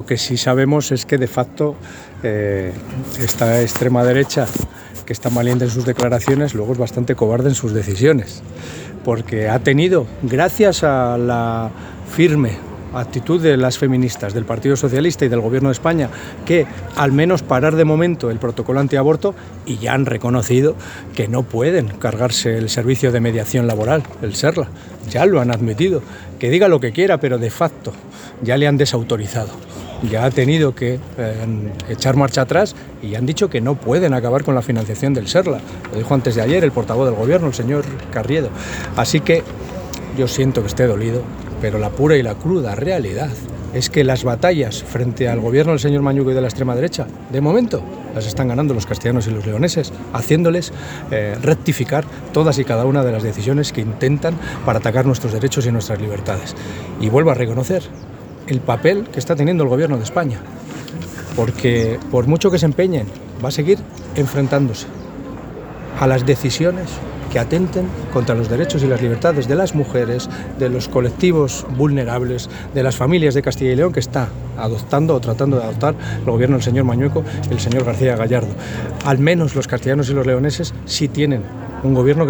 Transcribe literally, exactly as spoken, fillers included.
Lo que sí sabemos es que de facto eh, esta extrema derecha, que es tan valiente en sus declaraciones, luego es bastante cobarde en sus decisiones, porque ha tenido, gracias a la firme actitud de las feministas, del Partido Socialista y del Gobierno de España, que al menos parar de momento el protocolo antiaborto, y ya han reconocido que no pueden cargarse el servicio de mediación laboral, el SERLA, ya lo han admitido, que diga lo que quiera, pero de facto ya le han desautorizado. Ya ha tenido que eh, echar marcha atrás y han dicho que no pueden acabar con la financiación del SERLA. Lo dijo antes de ayer el portavoz del Gobierno, el señor Carriedo. Así que yo siento que esté dolido, pero la pura y la cruda realidad es que las batallas frente al Gobierno del señor Mañuco y de la extrema derecha, de momento, las están ganando los castellanos y los leoneses, haciéndoles eh, rectificar todas y cada una de las decisiones que intentan para atacar nuestros derechos y nuestras libertades. Y vuelvo a reconocer el papel que está teniendo el Gobierno de España, porque por mucho que se empeñen, va a seguir enfrentándose a las decisiones que atenten contra los derechos y las libertades de las mujeres, de los colectivos vulnerables, de las familias de Castilla y León que está adoptando o tratando de adoptar el Gobierno del señor Mañueco y el señor García Gallardo. Al menos los castellanos y los leoneses sí tienen un gobierno que